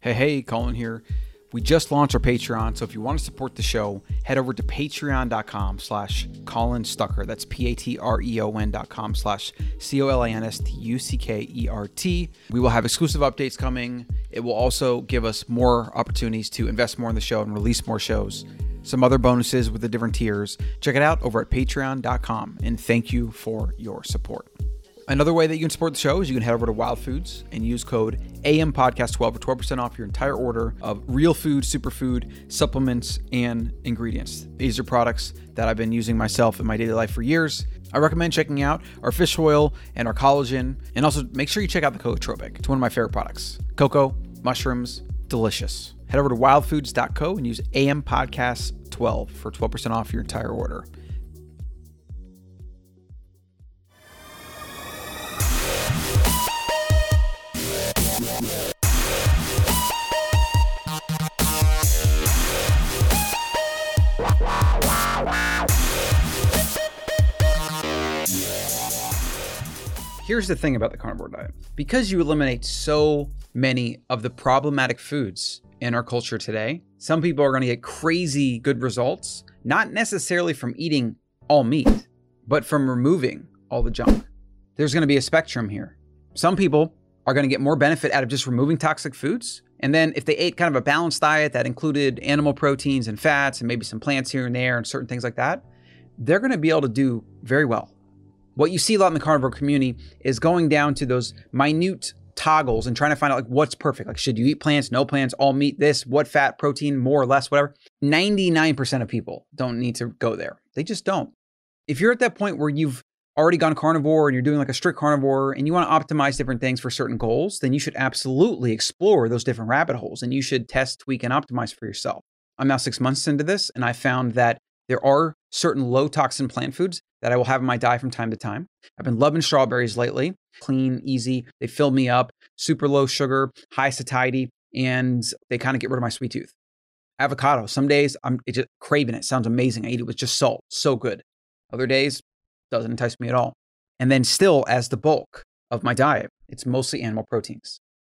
Hey, Colin here. We just launched our Patreon, so if you want to support the show, head over to patreon.com/Colin Stuckert. That's patreon.com/COLINSTUCKERT. We will have exclusive updates coming. It will also give us more opportunities to invest more in the show and release more shows. Some other bonuses with the different tiers. Check it out over at patreon.com, and thank you for your support. Another way that you can support the show is you can head over to Wild Foods and use code AMPodcast12 for 12% off your entire order of real food, superfood, supplements, and ingredients. These are products that I've been using myself in my daily life for years. I recommend checking out our fish oil and our collagen, and also make sure you check out the Cocotropic. It's one of my favorite products. Cocoa, mushrooms, delicious. Head over to wildfoods.co and use AMPodcast12 for 12% off your entire order. Here's the thing about the carnivore diet. Because you eliminate so many of the problematic foods in our culture today, some people are going to get crazy good results, not necessarily from eating all meat, but from removing all the junk. There's going to be a spectrum here. Some people are going to get more benefit out of just removing toxic foods. And then if they ate kind of a balanced diet that included animal proteins and fats and maybe some plants here and there and certain things like that, they're going to be able to do very well. What you see a lot in the carnivore community is going down to those minute toggles and trying to find out like what's perfect. Like, should you eat plants, no plants, all meat, this, what fat, protein, more or less, whatever. 99% of people don't need to go there. They just don't. If you're at that point where you've already gone carnivore and you're doing like a strict carnivore and you want to optimize different things for certain goals, then you should absolutely explore those different rabbit holes and you should test, tweak, and optimize for yourself. I'm now 6 months into this and I found that there are certain low toxin plant foods that I will have in my diet from time to time. I've been loving strawberries lately. Clean, easy. They fill me up, super low sugar, high satiety, and they kind of get rid of my sweet tooth. Avocado. Some days I'm just craving it. Sounds amazing. I eat it with just salt. So good. Other days, doesn't entice me at all. And then still, as the bulk of my diet, it's mostly animal proteins.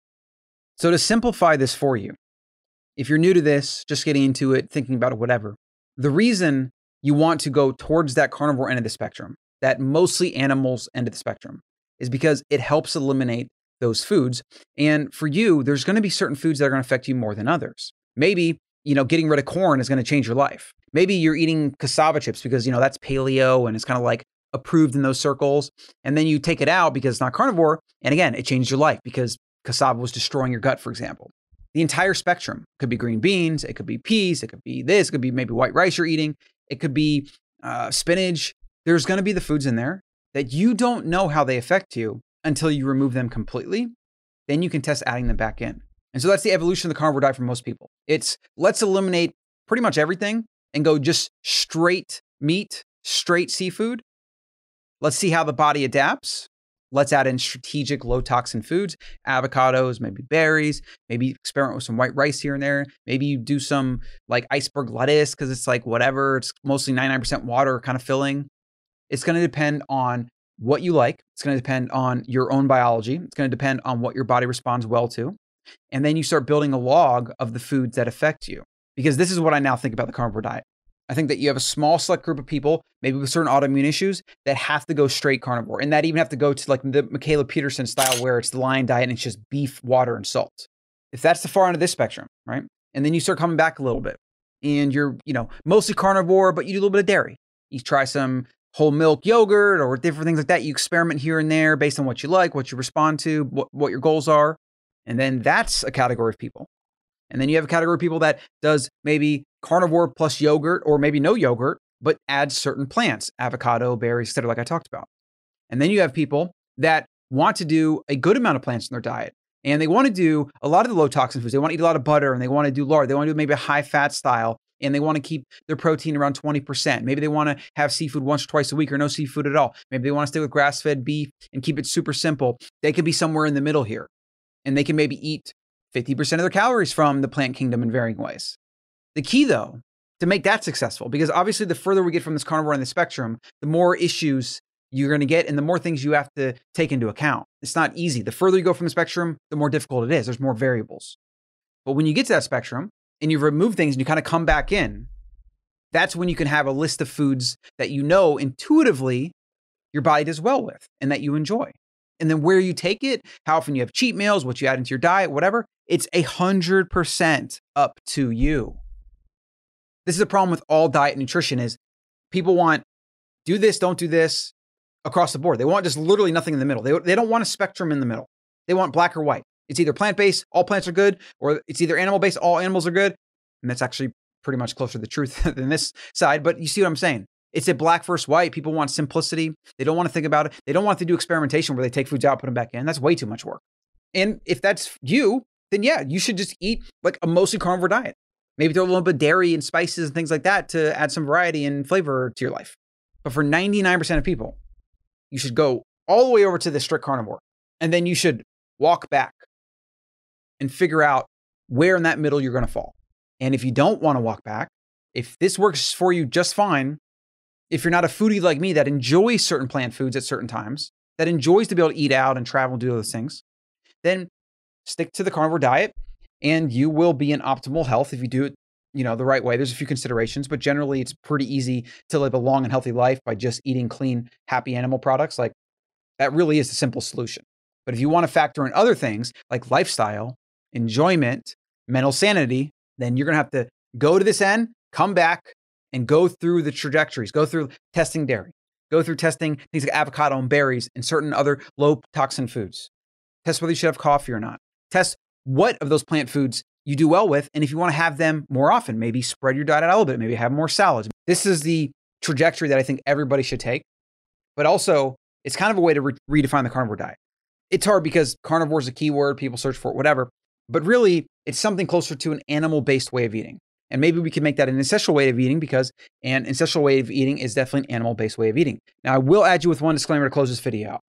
So to simplify this for you, if you're new to this, just getting into it, thinking about it, whatever, the reason you want to go towards that carnivore end of the spectrum, that mostly animals end of the spectrum, is because it helps eliminate those foods. And for you, there's going to be certain foods that are going to affect you more than others. Maybe, getting rid of corn is going to change your life. Maybe you're eating cassava chips because, that's paleo and it's kind of like approved in those circles. And then you take it out because it's not carnivore. And again, it changed your life because cassava was destroying your gut, for example. The entire spectrum could be green beans, it could be peas, it could be this, it could be maybe white rice you're eating, it could be spinach. There's going to be the foods in there that you don't know how they affect you until you remove them completely. Then you can test adding them back in. And so that's the evolution of the carnivore diet for most people. It's let's eliminate pretty much everything and go just straight meat, straight seafood. Let's see how the body adapts. Let's add in strategic low toxin foods, avocados, maybe berries, maybe experiment with some white rice here and there. Maybe you do some like iceberg lettuce because it's like whatever. It's mostly 99% water kind of filling. It's going to depend on what you like. It's going to depend on your own biology. It's going to depend on what your body responds well to. And then you start building a log of the foods that affect you. Because this is what I now think about the carnivore diet. I think that you have a small select group of people, maybe with certain autoimmune issues, that have to go straight carnivore. And that even have to go to like the Michaela Peterson style where it's the lion diet and it's just beef, water, and salt. If that's the far end of this spectrum, right? And then you start coming back a little bit and you're, mostly carnivore, but you do a little bit of dairy. You try some whole milk yogurt or different things like that. You experiment here and there based on what you like, what you respond to, what your goals are. And then that's a category of people. And then you have a category of people that does maybe carnivore plus yogurt or maybe no yogurt, but adds certain plants, avocado, berries, etc., like I talked about. And then you have people that want to do a good amount of plants in their diet. And they want to do a lot of the low toxin foods. They want to eat a lot of butter and they want to do lard. They want to do maybe a high fat style and they want to keep their protein around 20%. Maybe they want to have seafood once or twice a week or no seafood at all. Maybe they want to stay with grass-fed beef and keep it super simple. They could be somewhere in the middle here. And they can maybe eat 50% of their calories from the plant kingdom in varying ways. The key, though, to make that successful, because obviously the further we get from this carnivore on the spectrum, the more issues you're going to get and the more things you have to take into account. It's not easy. The further you go from the spectrum, the more difficult it is. There's more variables. But when you get to that spectrum and you remove things and you kind of come back in, that's when you can have a list of foods that you know intuitively your body does well with and that you enjoy. And then where you take it, how often you have cheat meals, what you add into your diet, whatever, it's 100% up to you. This is a problem with all diet and nutrition is people want do this, don't do this across the board. They want just literally nothing in the middle. They don't want a spectrum in the middle. They want black or white. It's either plant-based, all plants are good, or it's either animal-based, all animals are good. And that's actually pretty much closer to the truth than this side. But you see what I'm saying? It's a black versus white. People want simplicity. They don't want to think about it. They don't want to do experimentation where they take foods out, put them back in. That's way too much work. And if that's you, then yeah, you should just eat like a mostly carnivore diet. Maybe throw a little bit of dairy and spices and things like that to add some variety and flavor to your life. But for 99% of people, you should go all the way over to the strict carnivore. And then you should walk back and figure out where in that middle you're going to fall. And if you don't want to walk back, if this works for you just fine, if you're not a foodie like me that enjoys certain plant foods at certain times, that enjoys to be able to eat out and travel and do those things, then stick to the carnivore diet and you will be in optimal health if you do it, the right way. There's a few considerations, but generally it's pretty easy to live a long and healthy life by just eating clean, happy animal products. Like that really is the simple solution. But if you want to factor in other things like lifestyle, enjoyment, mental sanity, then you're going to have to go to this end, come back, and go through the trajectories, go through testing dairy, go through testing things like avocado and berries and certain other low toxin foods. Test whether you should have coffee or not. Test what of those plant foods you do well with. And if you want to have them more often, maybe spread your diet out a little bit, maybe have more salads. This is the trajectory that I think everybody should take. But also, it's kind of a way to redefine the carnivore diet. It's hard because carnivore is a keyword, people search for it, whatever. But really, it's something closer to an animal-based way of eating. And maybe we can make that an ancestral way of eating because an ancestral way of eating is definitely an animal-based way of eating. Now, I will add you with one disclaimer to close this video out.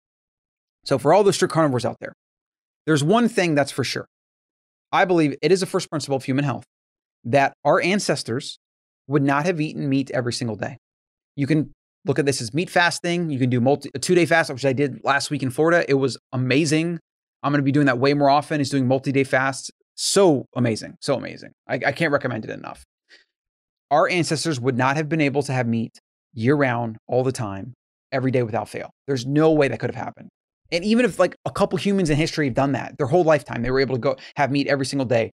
So for all the strict carnivores out there, there's one thing that's for sure. I believe it is a first principle of human health that our ancestors would not have eaten meat every single day. You can look at this as meat fasting. You can do a 2-day fast, which I did last week in Florida. It was amazing. I'm going to be doing that way more often. Is doing multi-day fasts. So amazing. So amazing. I can't recommend it enough. Our ancestors would not have been able to have meat year round, all the time, every day without fail. There's no way that could have happened. And even if like a couple humans in history have done that, their whole lifetime, they were able to go have meat every single day,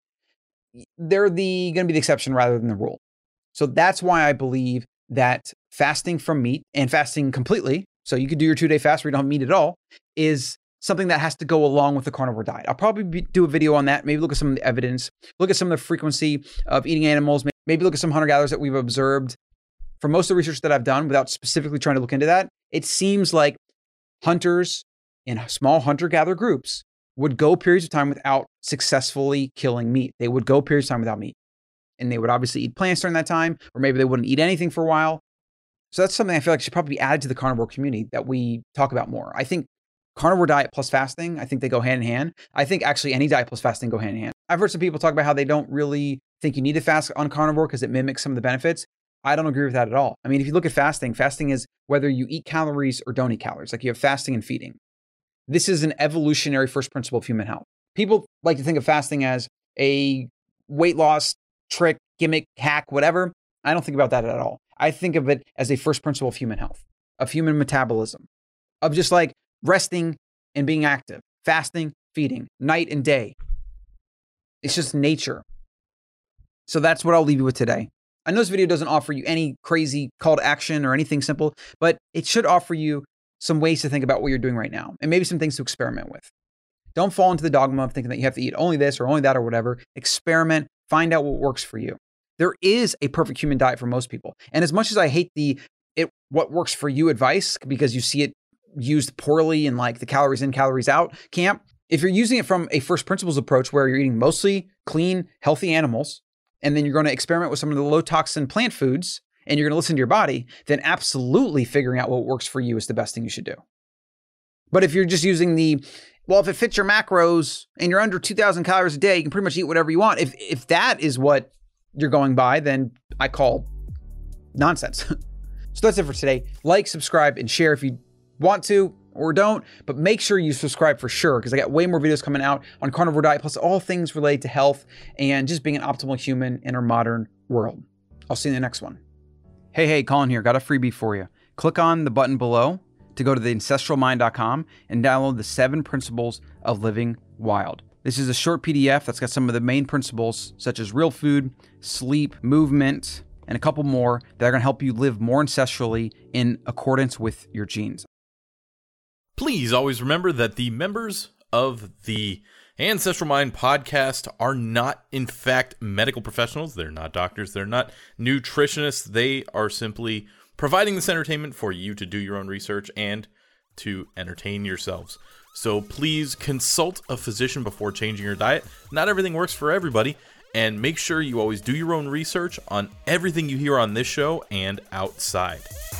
they're going to be the exception rather than the rule. So that's why I believe that fasting from meat and fasting completely, so you could do your 2-day fast where you don't have meat at all, is something that has to go along with the carnivore diet. I'll probably do a video on that, maybe look at some of the evidence, look at some of the frequency of eating animals, maybe look at some hunter-gatherers that we've observed. For most of the research that I've done, without specifically trying to look into that, it seems like hunters in small hunter-gatherer groups would go periods of time without successfully killing meat. They would go periods of time without meat. And they would obviously eat plants during that time, or maybe they wouldn't eat anything for a while. So that's something I feel like should probably be added to the carnivore community that we talk about more. I think carnivore diet plus fasting, I think they go hand in hand. I think actually any diet plus fasting go hand in hand. I've heard some people talk about how they don't really think you need to fast on carnivore because it mimics some of the benefits. I don't agree with that at all. I mean, if you look at fasting, fasting is whether you eat calories or don't eat calories. Like you have fasting and feeding. This is an evolutionary first principle of human health. People like to think of fasting as a weight loss trick, gimmick, hack, whatever. I don't think about that at all. I think of it as a first principle of human health, of human metabolism, of just like resting and being active, fasting, feeding, night and day. It's just nature. So that's what I'll leave you with today. I know this video doesn't offer you any crazy call to action or anything simple, but it should offer you some ways to think about what you're doing right now and maybe some things to experiment with. Don't fall into the dogma of thinking that you have to eat only this or only that or whatever. Experiment, find out what works for you. There is a perfect human diet for most people. And as much as I hate what works for you advice, because you see it used poorly in like the calories in, calories out camp, if you're using it from a first principles approach where you're eating mostly clean, healthy animals, and then you're going to experiment with some of the low toxin plant foods, and you're going to listen to your body, then absolutely figuring out what works for you is the best thing you should do. But if you're just using if it fits your macros and you're under 2,000 calories a day, you can pretty much eat whatever you want. If that is what you're going by, then I call nonsense. So that's it for today. Like, subscribe, and share if you want to, or don't, but make sure you subscribe for sure, because I got way more videos coming out on carnivore diet, plus all things related to health and just being an optimal human in our modern world. I'll see you in the next one. Hey, Colin here. Got a freebie for you. Click on the button below to go to theancestralmind.com and download the 7 Principles of Living Wild. This is a short PDF that's got some of the main principles, such as real food, sleep, movement, and a couple more that are going to help you live more ancestrally in accordance with your genes. Please always remember that the members of the Ancestral Mind podcast are not, in fact, medical professionals. They're not doctors. They're not nutritionists. They are simply providing this entertainment for you to do your own research and to entertain yourselves. So please consult a physician before changing your diet. Not everything works for everybody, and make sure you always do your own research on everything you hear on this show and outside.